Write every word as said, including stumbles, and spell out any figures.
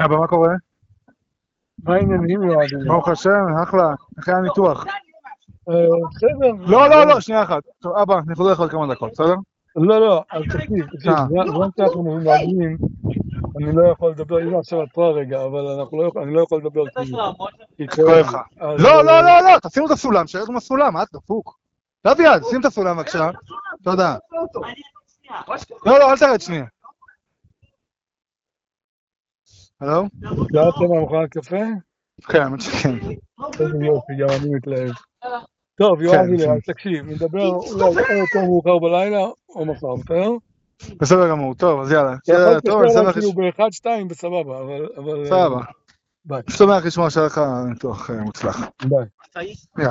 אבא, מה קורה? מה העניינים יועדים? ברוך השם, אחלה, אחרי הניתוח. בסדר. לא, לא, לא, שנייה אחת. טוב, אבא, אני חוזר לך עוד כמה דקות, בסדר? לא, לא, אז תקשיב, תקשיב, זמן שאנחנו מנהלים, אני לא יכול לדבר, הנה עכשיו את רגע, אבל אני לא יכול לדבר כי כואב לך. לא, לא, לא, לא, תשימו את הסולם, שירד עם הסולם, את דפוק. תביא יד, שים את הסולם בבקשה. תודה. לא, לא, אל תרד שנייה. הלו? יצאת מהמכונת קפה? כן, האמת שכן. איזה יופי, גם אני מתלהב. טוב, יואבי, אז תקשיב, נדבר אולי או יותר מאוחר בלילה, או מחר, בסדר? בסדר גמור, טוב, אז יאללה. יכול להתקשר כאילו ב-אחד שתיים בסבבה, אבל... סבבה. ביי. שמח לשמוע שהיה לך ניתוח מוצלח. ביי.